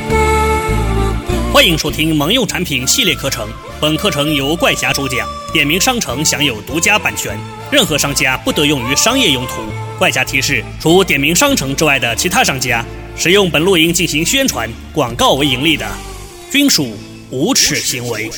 欢迎收听萌用产品系列课程，本课程由怪侠主讲，点名商城享有独家版权，任何商家不得用于商业用途。怪侠提示：除点名商城之外的其他商家，使用本录音进行宣传、广告为盈利的，均属无耻行为。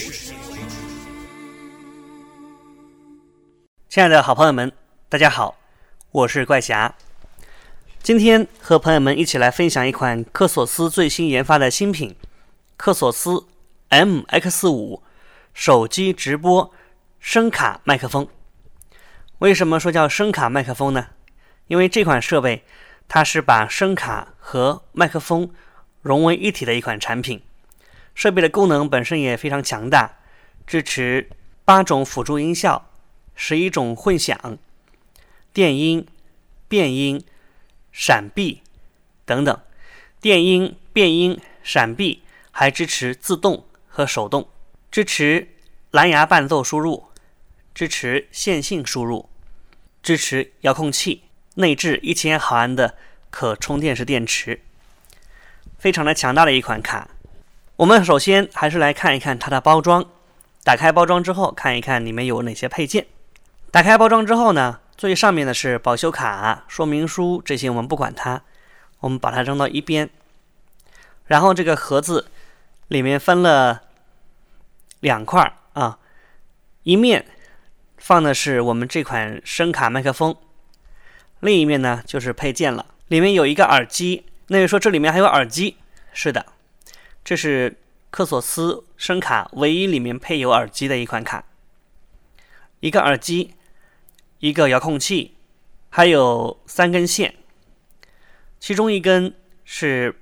亲爱的好朋友们，大家好，我是怪侠。今天和朋友们一起来分享一款科索斯最新研发的新品——科索斯 MX5 手机直播声卡麦克风。为什么说叫声卡麦克风呢？因为这款设备它是把声卡和麦克风融为一体的一款产品。设备的功能本身也非常强大，支持8种辅助音效、11种混响、电音、变音、闪避等等。电音、变音、闪避还支持自动和手动，支持蓝牙伴奏输入，支持线性输入，支持遥控器，内置1000毫安的可充电式电池，非常的强大的一款卡。我们首先还是来看一看它的包装。打开包装之后，看一看里面有哪些配件。打开包装之后呢，最上面的是保修卡、说明书，这些我们不管它，我们把它扔到一边。然后这个盒子里面分了2块啊，一面放的是我们这款声卡麦克风，另一面呢就是配件了。里面有一个耳机，那就说这里面还有耳机。是的，这是科索斯声卡唯一里面配有耳机的一款卡。一个耳机，一个遥控器，还有3根线，其中一根是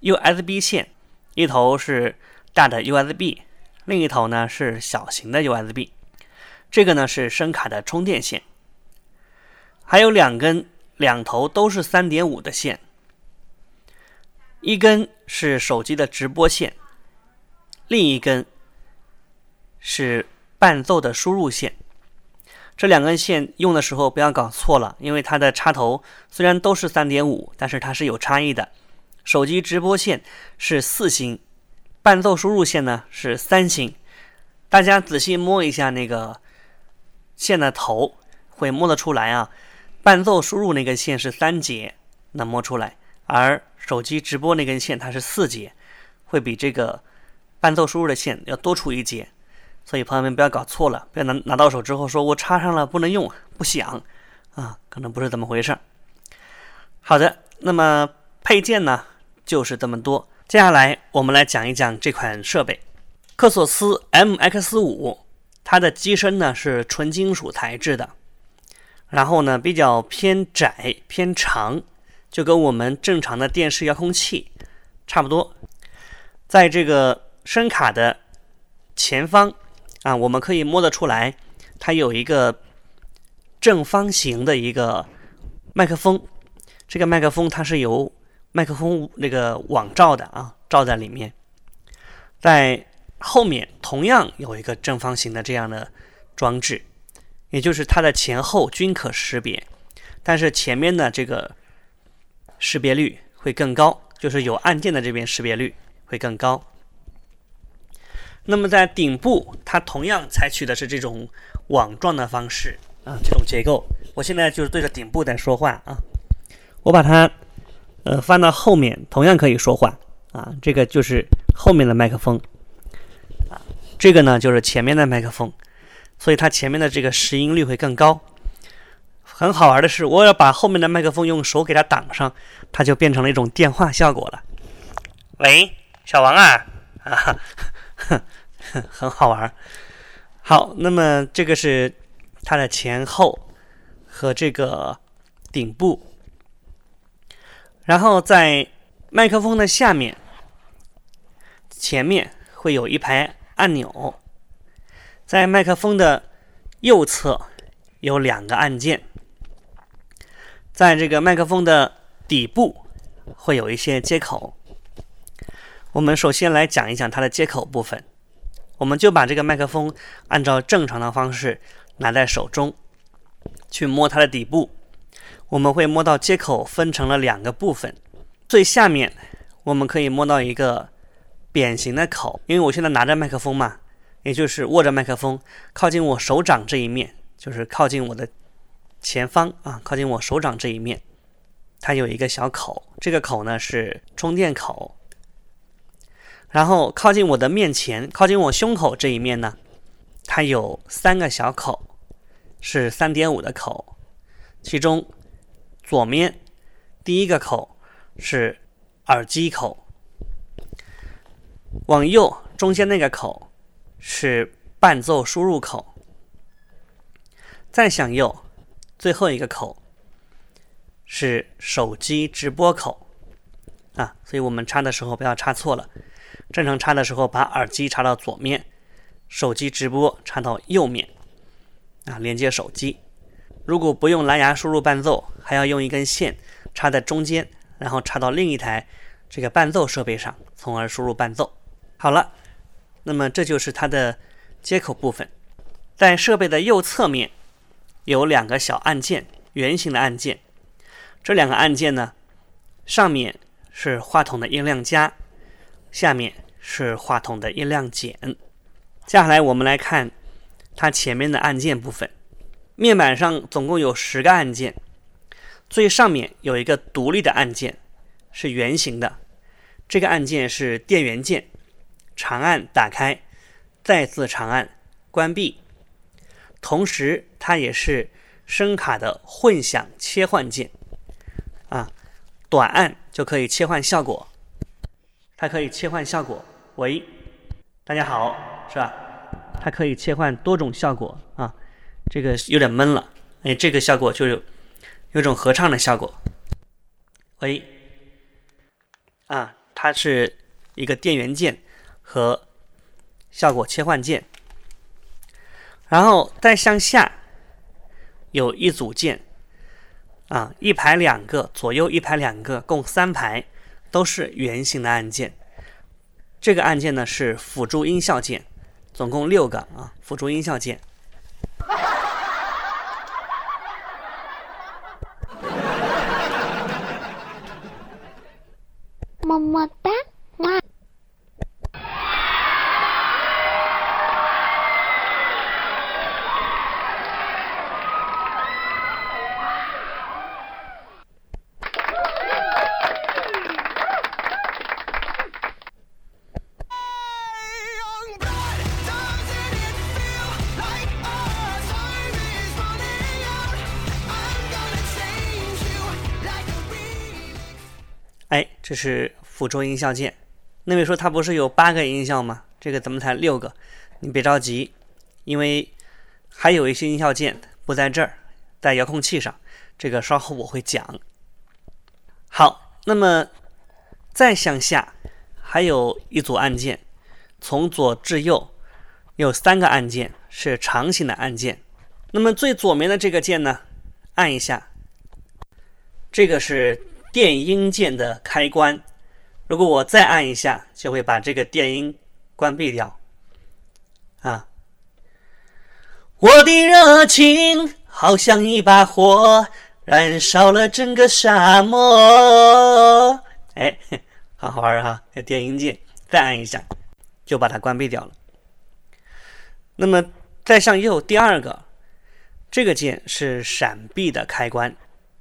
USB 线，一头是大的 USB， 另一头呢是小型的 USB。 这个呢是声卡的充电线，还有2根2头都是 3.5 的线，一根是手机的直播线，另一根是伴奏的输入线。这2根线用的时候不要搞错了，因为它的插头虽然都是 3.5， 但是它是有差异的。手机直播线是4星，伴奏输入线呢是3星。大家仔细摸一下那个线的头，会摸得出来啊。伴奏输入那根线是3节，能摸出来，而手机直播那根线它是4节，会比这个伴奏输入的线要多出1节。所以朋友们不要搞错了，不要拿到手之后说我插上了不能用，不响啊，可能不是这么回事。好的，那么配件呢就是这么多。接下来我们来讲一讲这款设备科索斯 MX5。 它的机身呢是纯金属材质的，然后呢比较偏窄偏长，就跟我们正常的电视遥控器差不多。在这个声卡的前方啊，我们可以摸得出来，它有一个正方形的一个麦克风。这个麦克风它是由麦克风那个网罩的啊，罩在里面。在后面同样有一个正方形的这样的装置，也就是它的前后均可识别，但是前面的这个识别率会更高，就是有按键的这边识别率会更高。那么在顶部它同样采取的是这种网状的方式啊，这种结构。我现在就是对着顶部在说话啊，我把它翻到后面同样可以说话啊，这个就是后面的麦克风啊，这个呢就是前面的麦克风，所以它前面的这个识音率会更高。很好玩的是，我要把后面的麦克风用手给它挡上，它就变成了一种电话效果了。喂，小王啊，很好玩。好，那么这个是它的前后和这个顶部，然后在麦克风的下面前面会有一排按钮，在麦克风的右侧有2个按键，在这个麦克风的底部会有一些接口。我们首先来讲一讲它的接口部分。我们就把这个麦克风按照正常的方式拿在手中，去摸它的底部。我们会摸到接口分成了2个部分，最下面我们可以摸到一个扁形的口，因为我现在拿着麦克风嘛，也就是握着麦克风，靠近我手掌这一面，就是靠近我的前方啊，靠近我手掌这一面，它有一个小口，这个口呢是充电口。然后靠近我的面前，靠近我胸口这一面呢，它有3个小口，是 3.5 的口，其中左面第一个口是耳机口，往右中间那个口是伴奏输入口，再向右最后一个口是手机直播口啊，所以我们插的时候不要插错了，正常插的时候把耳机插到左面，手机直播插到右面啊，连接手机。如果不用蓝牙输入伴奏，还要用一根线插在中间，然后插到另一台这个伴奏设备上，从而输入伴奏。好了，那么这就是它的接口部分。在设备的右侧面有2个小按键，圆形的按键。这2个按键呢，上面是话筒的音量加，下面是话筒的音量减。接下来我们来看它前面的按键部分。面板上总共有10个按键，最上面有一个独立的按键，是圆形的，这个按键是电源键，长按打开，再次长按关闭。同时它也是声卡的混响切换键啊，短按就可以切换效果，它可以切换效果，喂，大家好，是吧？它可以切换多种效果啊，这个有点闷了，哎，这个效果就有种合唱的效果，喂，啊，它是一个电源键和效果切换键。然后再向下有一组键啊，一排2个，左右一排2个，共3排，都是圆形的按键。这个按键呢是辅助音效键，总共6个啊，辅助音效键。 么么哒，哇！ 哎，这是辅助音效键。那位说它不是有8个音效吗？这个怎么才6个？你别着急，因为还有一些音效键不在这儿，在遥控器上，这个稍后我会讲。好，那么再向下还有一组按键，从左至右有3个按键，是长形的按键。那么最左面的这个键呢，按一下，这个是电音键的开关，如果我再按一下，就会把这个电音关闭掉啊。我的热情好像一把火，燃烧了整个沙漠。哎，好好玩哈，电音键再按一下，就把它关闭掉了。那么再向右第2个，这个键是闪避的开关。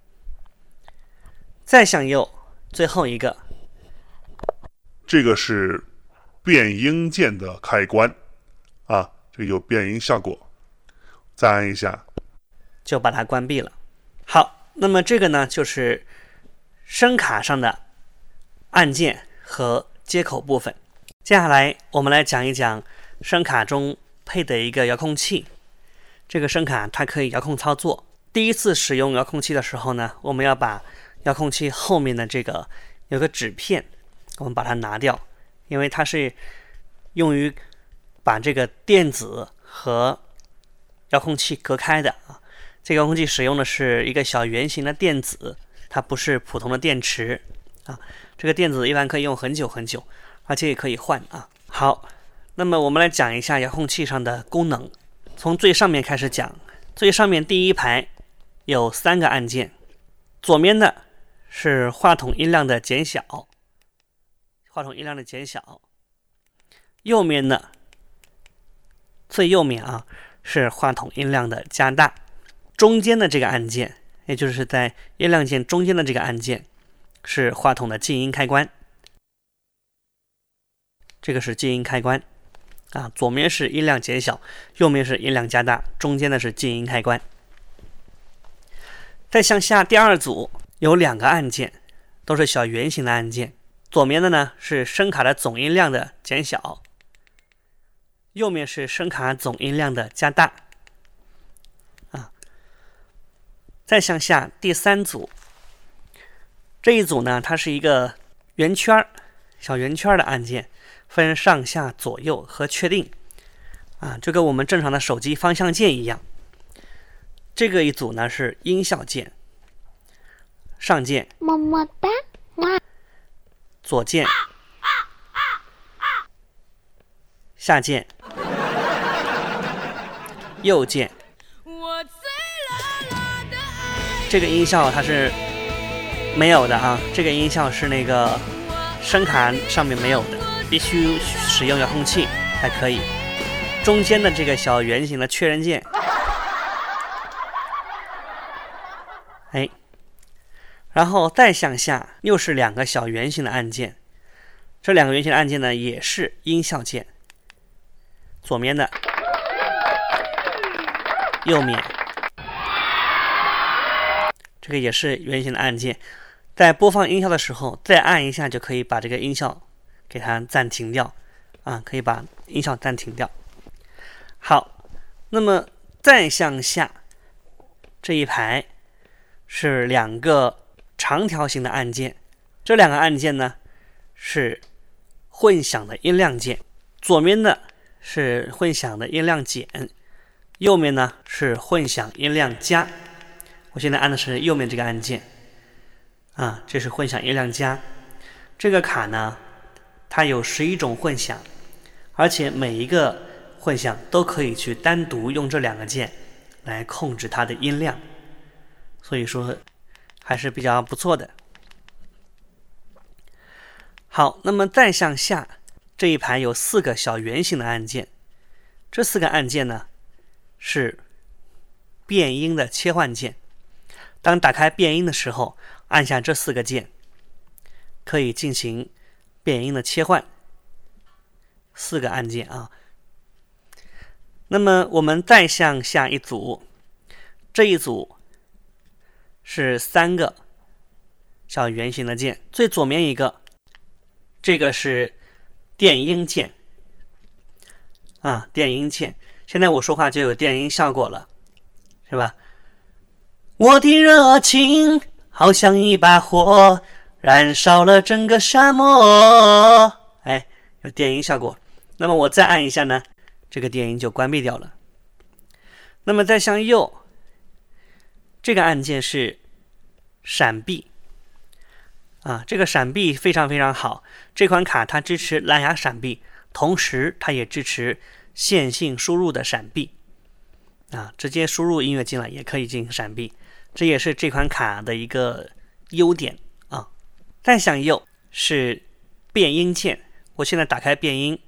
再向右最后一个， 这个是变音键的开关啊，这个有变音效果，再按一下就把它关闭了。好，那么这个呢就是声卡上的按键和接口部分。接下来我们来讲一讲声卡中配的一个遥控器。这个声卡它可以遥控操作。第一次使用遥控器的时候呢，我们要把遥控器后面的这个有个纸片，我们把它拿掉，因为它是用于把这个电子和遥控器隔开的啊。这个遥控器使用的是一个小圆形的电子，它不是普通的电池啊。这个电子一般可以用很久很久，而且也可以换啊。好，那么我们来讲一下遥控器上的功能，从最上面开始讲。最上面第1排有3个按键，左面的是话筒音量的减小， 话筒音量的减小。右面呢，最右面啊是话筒音量的加大。中间的这个按键，也就是在音量键中间的这个按键，是话筒的静音开关。这个是静音开关啊，左面是音量减小，右面是音量加大，中间的是静音开关。再向下，第二组有2个按键，都是小圆形的按键。左面的呢是声卡的总音量的减小，右面是声卡总音量的加大。再向下，第3组，这一组呢，它是一个圆圈，小圆圈的按键，分上下左右和确定啊，就跟我们正常的手机方向键一样。这个一组呢是音效键，上键么么哒， 左键下键右键。这个音效它是没有的啊，这个音效是那个声卡上面没有的，必须使用遥控器才可以。中间的这个小圆形的确认键，然后再向下又是2个小圆形的按键，这2个圆形的按键呢也是音效键，左面的右面。这个也是圆形的按键，在播放音效的时候再按一下就可以把这个音效给它暂停掉啊，可以把音效暂停掉。好，那么再向下这一排是2个长条形的按键，这2个按键呢是混响的音量键，左面的是混响的音量减，右面呢是混响音量加。我现在按的是右面这个按键啊，这是混响音量加。这个卡呢，它有11种混响，而且每一个混响都可以去单独用这2个键来控制它的音量，所以说还是比较不错的。好，那么再向下这一排有4个小圆形的按键，这4个按键呢是变音的切换键。当打开变音的时候，按下这4个键，可以进行变音的切换。4个按键啊。那么我们再向下一组，这一组是3个小圆形的键，最左面一个，这个是电音键啊，电音键。现在我说话就有电音效果了，是吧？我的热情好像一把火，燃烧了整个沙漠。有电音效果。那么我再按一下呢，这个电音就关闭掉了。那么再向右，这个按键是闪避啊，这个闪避非常非常好。这款卡它支持蓝牙闪避，同时它也支持线性输入的闪避啊，直接输入音乐进来也可以进行闪避。这也是这款卡的一个优点啊。再向右是变音键，我现在打开变音，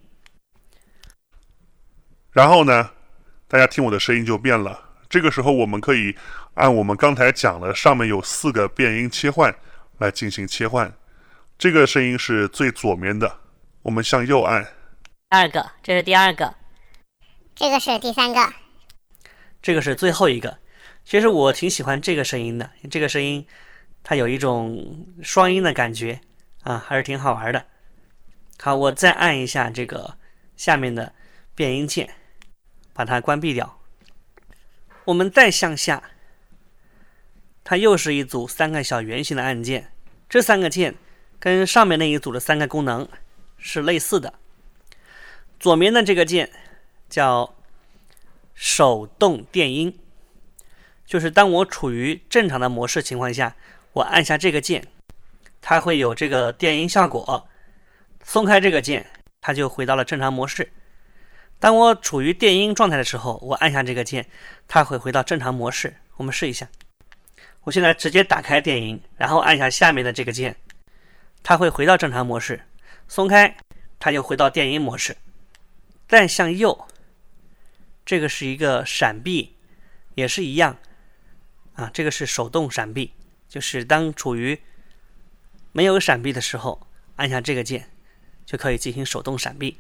然后呢，大家听我的声音就变了。这个时候我们可以按我们刚才讲的上面有4个变音切换来进行切换。这个声音是最左面的，我们向右按。 这是第2个， 这个是第3个， 这个是最后一个。其实我挺喜欢这个声音的，这个声音它有一种双音的感觉啊，还是挺好玩的。好，我再按一下这个下面的变音键，把它关闭掉。我们再向下，它又是一组3个小圆形的按键，这3个键跟上面那一组的3个功能是类似的。左面的这个键叫手动电音，就是当我处于正常的模式情况下，我按下这个键，它会有这个电音效果。松开这个键，它就回到了正常模式。当我处于电音状态的时候，我按下这个键，它会回到正常模式。我们试一下，我现在直接打开电音，然后按下下面的这个键，它会回到正常模式。 松开它就回到电音模式。再向右，这个是一个闪避，也是一样啊，这个是手动闪避，就是当处于没有闪避的时候，按下这个键就可以进行手动闪避。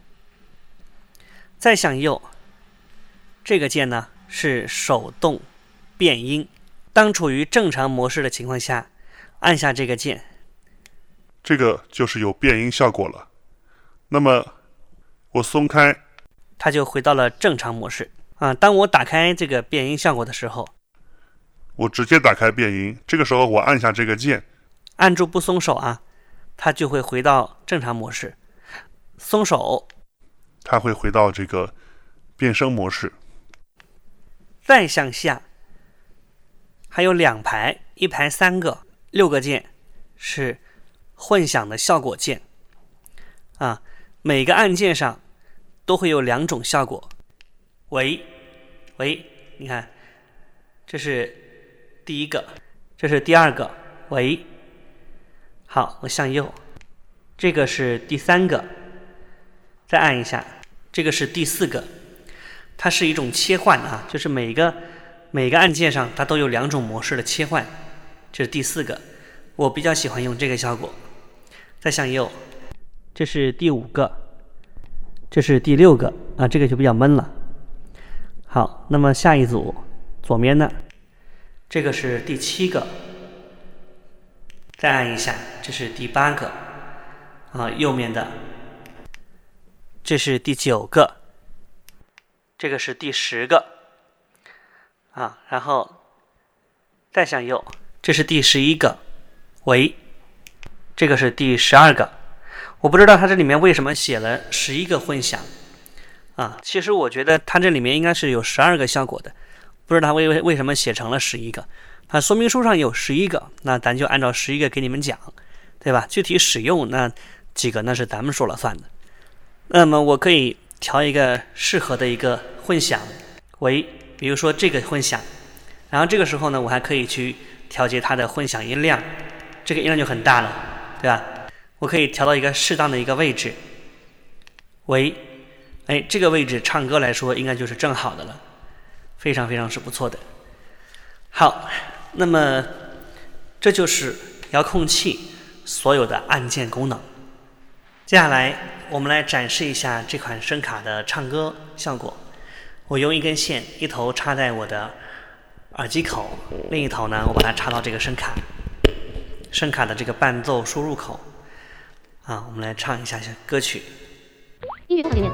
再向右，这个键呢是手动变音，当处于正常模式的情况下，按下这个键， 这个就是有变音效果了。那么我松开， 它就回到了正常模式啊。当我打开这个变音效果的时候， 我直接打开变音，这个时候我按下这个键， 按住不松手啊，它就会回到正常模式。松手， 它会回到这个变声模式。 再向下，还有2排，一排3个，6个键是混响的效果键啊。每个按键上都会有2种效果。喂，你看，这是第一个，这是第二个。喂，好，我向右，这个是第3个，再按一下，这个是第4个。它是一种切换啊，就是每个按键上它都有2种模式的切换。这是第4个，我比较喜欢用这个效果。再向右，这是第5个，这是第6个啊，这个就比较闷了。好，那么下一组左面的，这个是第7个，再按一下，这是第8个啊，右面的，这是第9个，这个是第10个啊，然后再向右，这是第11个，喂，这个是第12个。我不知道它这里面为什么写了11个混响啊？其实我觉得它这里面应该是有12个效果的，不知道它为什么写成了11个。它说明书上有11个，那咱就按照11个给你们讲，对吧？具体使用那几个那是咱们说了算的。那么我可以调一个适合的一个混响为，比如说这个混响，然后这个时候呢，我还可以去调节它的混响音量，这个音量就很大了，对吧？我可以调到一个适当的一个位置，喂，哎，这个位置唱歌来说应该就是正好的了，非常非常是不错的。好，那么这就是遥控器所有的按键功能。接下来我们来展示一下这款声卡的唱歌效果。我用一根线，一头插在我的耳机口，另一头呢，我把它插到这个声卡的这个伴奏输入口。啊，我们来唱一下歌曲。 音乐套里面。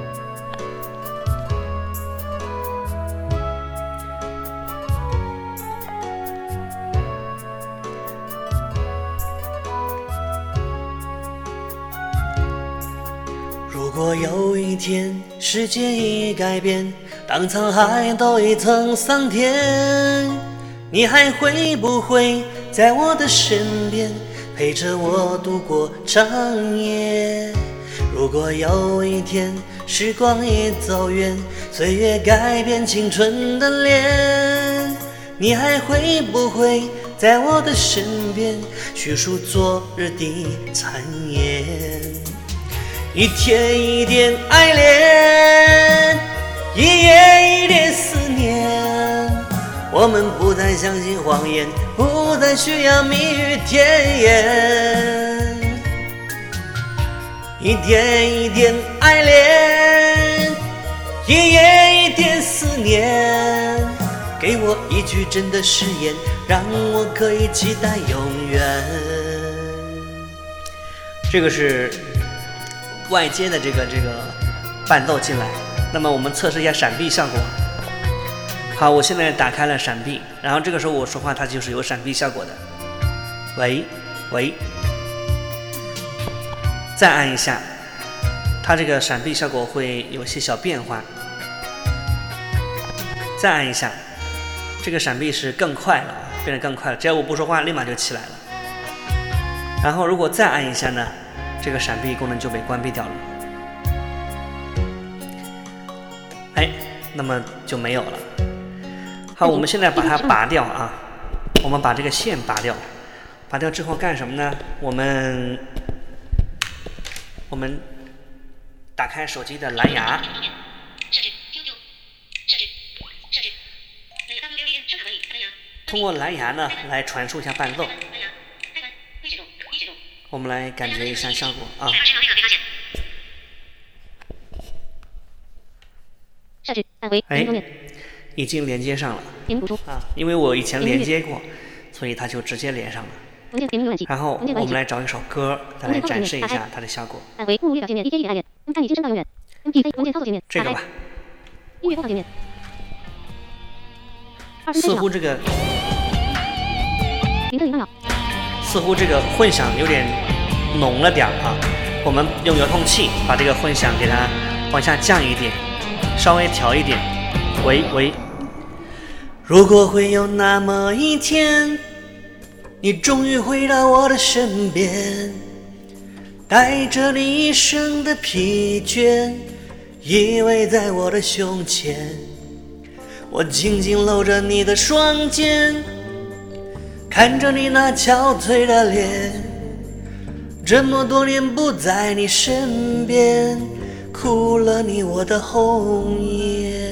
如果有一天世界已改变，当沧海都已成桑田，你还会不会在我的身边，陪着我度过长夜？如果有一天时光已走远，岁月改变青春的脸，你还会不会在我的身边，叙述昨日的残言？一天一点爱恋，一夜一点思念，我们不再相信谎言，不再需要蜜语甜言。一点一点爱恋，一夜一点思念，给我一句真的誓言，让我可以期待永远。这个是外接的这个伴奏进来，那么我们测试一下闪避效果。好，我现在打开了闪避，然后这个时候我说话它就是有闪避效果的。喂喂，再按一下，它这个闪避效果会有些小变化。再按一下，这个闪避是更快了，变得更快了，只要我不说话立马就起来了。然后如果再按一下呢，这个闪避功能就被关闭掉了，哎，那么就没有了。好，我们现在把它拔掉啊，我们把这个线拔掉，拔掉之后干什么呢？我们我们打开手机的蓝牙，通过蓝牙呢来传输一下伴奏。我们来感觉一下效果啊。哎，已经连接上了啊，因为我以前连接过，所以它就直接连上了。然后我们来找一首歌，再来展示一下它的效果。这个吧。似乎这个混响有点浓了点啊，我们用遥控器把这个混响给它往下降一点，稍微调一点。喂，如果会有那么一天，你终于回到我的身边，带着你一生的疲倦依偎在我的胸前，我紧紧搂着你的双肩，看着你那憔悴的脸，这么多年不在你身边，哭了你我的红颜。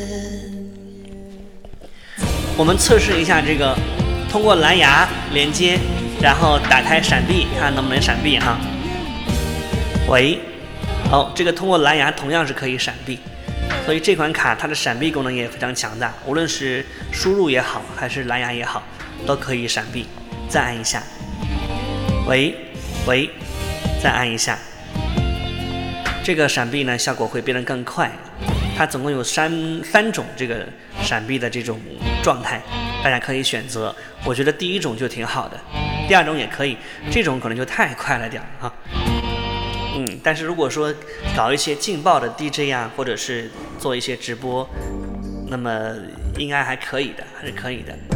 我们测试一下这个，通过蓝牙连接，然后打开闪避，看能不能闪避哈。喂，好，这个通过蓝牙同样是可以闪避，所以这款卡它的闪避功能也非常强大，无论是输入也好，还是蓝牙也好，都可以闪避。再按一下，喂，再按一下，这个闪避呢效果会变得更快。它总共有三种这个闪避的这种状态，大家可以选择。我觉得第一种就挺好的，第二种也可以，这种可能就太快了点啊。但是如果说搞一些劲爆的 DJ 啊，或者是做一些直播，那么应该还可以的，还是可以的。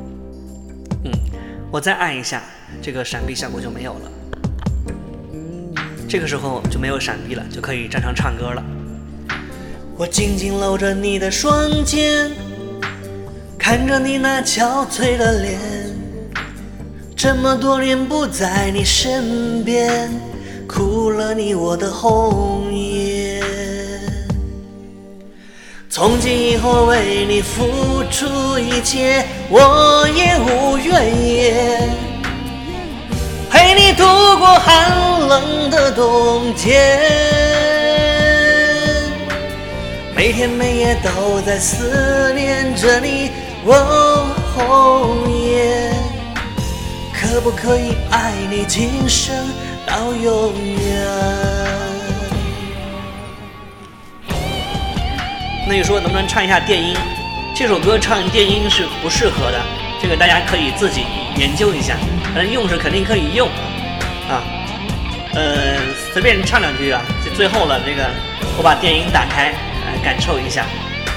我再按一下，这个闪避效果就没有了。这个时候就没有闪避了，就可以正常唱歌了。我紧紧搂着你的双肩，看着你那憔悴的脸，这么多年不在你身边，哭了你我的红颜。从今以后为你付出一切，我也无怨言，陪你度过寒冷的冬天，每天每夜都在思念着你，红颜，可不可以爱你今生到永远？那你说能不能唱一下电音？这首歌唱电音是不适合的，这个大家可以自己研究一下，反正用是肯定可以用啊。随便唱两句啊，就最后了，这个我把电音打开，感受一下。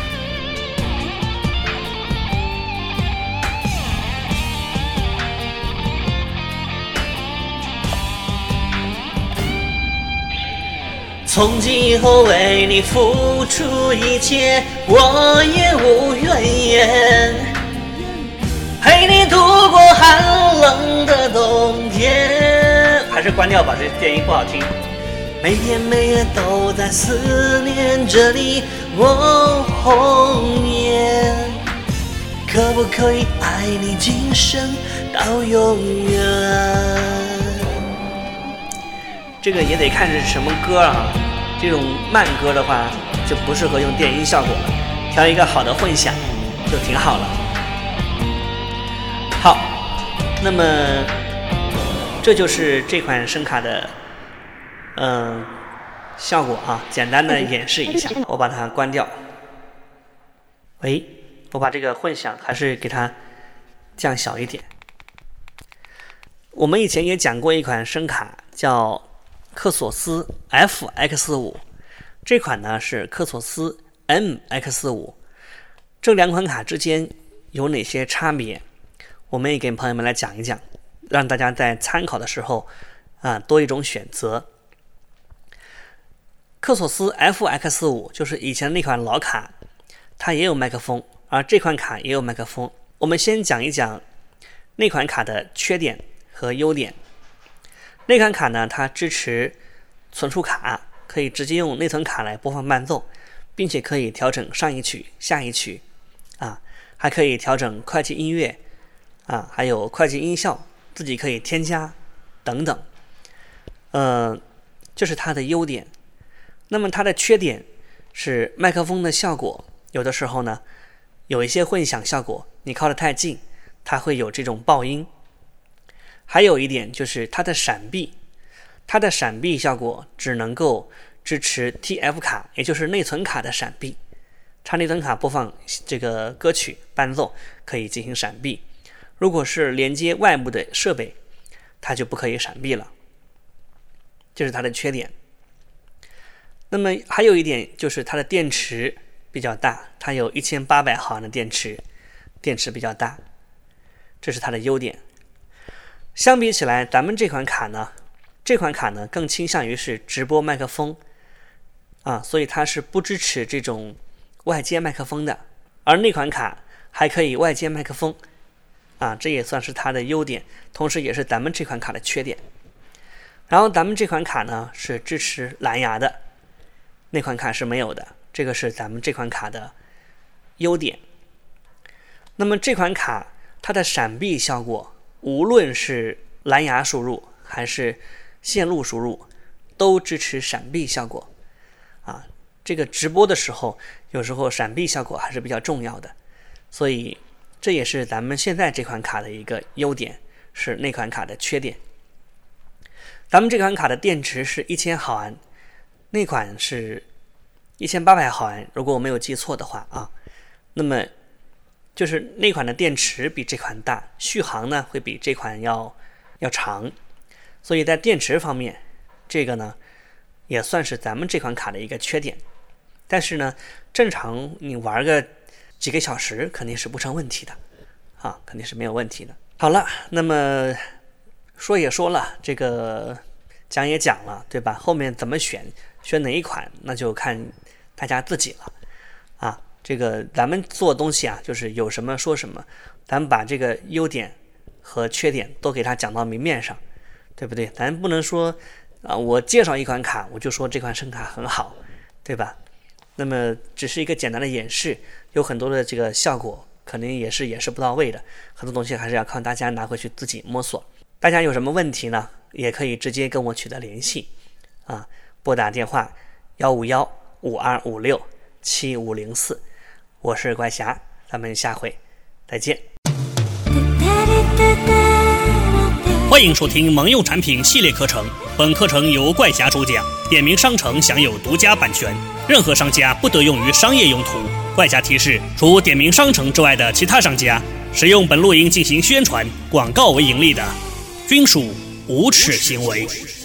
从今以后为你付出一切，我也无怨言，陪你度过寒冷的冬天。还是关掉吧，这电音不好听。每天每夜都在思念着你，红颜，可不可以爱你今生到永远？这个也得看是什么歌啊，这种慢歌的话就不适合用电音效果了，调一个好的混响就挺好了。好，那么这就是这款声卡的效果啊，简单的演示一下。我把它关掉。喂，我把这个混响还是给它降小一点。我们以前也讲过一款声卡叫科索斯 FX5， 这款呢是科索斯 MX5。这两款卡之间有哪些差别？我们也给朋友们来讲一讲，让大家在参考的时候多一种选择。科索斯 FX5 就是以前那款老卡，它也有麦克风，而这款卡也有麦克风。我们先讲一讲那款卡的缺点和优点。那款卡呢，它支持存储卡，可以直接用内存卡来播放伴奏，并且可以调整上一曲、下一曲啊，还可以调整快进音乐啊，还有快进音效，自己可以添加等等。这是它的优点。那么它的缺点是麦克风的效果，有的时候呢有一些混响效果，你靠得太近，它会有这种爆音。还有一点就是它的闪避，它的闪避效果只能够支持 TF 卡，也就是内存卡的闪避。插内存卡播放这个歌曲伴奏可以进行闪避，如果是连接外部的设备，它就不可以闪避了。这是它的缺点。那么还有一点就是它的电池比较大，它有1800毫安的电池比较大，这是它的优点。相比起来，咱们这款卡呢更倾向于是直播麦克风啊，所以它是不支持这种外接麦克风的，而那款卡还可以外接麦克风啊，这也算是它的优点，同时也是咱们这款卡的缺点。然后咱们这款卡呢是支持蓝牙的，那款卡是没有的，这个是咱们这款卡的优点。那么这款卡它的闪避效果，无论是蓝牙输入还是线路输入，都支持闪避效果啊。这个直播的时候，有时候闪避效果还是比较重要的，所以这也是咱们现在这款卡的一个优点，是那款卡的缺点。咱们这款卡的电池是1000毫安，那款是1800毫安，如果我没有记错的话啊。那么就是那款的电池比这款大，续航呢会比这款要长，所以在电池方面，这个呢也算是咱们这款卡的一个缺点。但是呢，正常你玩个几个小时肯定是不成问题的啊，肯定是没有问题的。好了，那么说也说了，这个讲也讲了，对吧？后面怎么选哪一款，那就看大家自己了啊。这个咱们做东西啊，就是有什么说什么，咱们把这个优点和缺点都给它讲到明面上，对不对？咱不能说啊，我介绍一款卡，我就说这款声卡很好，对吧？那么只是一个简单的演示，有很多的这个效果可能也是不到位的，很多东西还是要靠大家拿回去自己摸索。大家有什么问题呢，也可以直接跟我取得联系啊，拨打电话151-5256-7504，我是怪侠，咱们下回再见。 欢迎收听萌用产品系列课程，本课程由怪侠主讲，点名商城享有独家版权，任何商家不得用于商业用途。怪侠提示：除点名商城之外的其他商家，使用本录音进行宣传、广告为盈利的，均属无耻行为。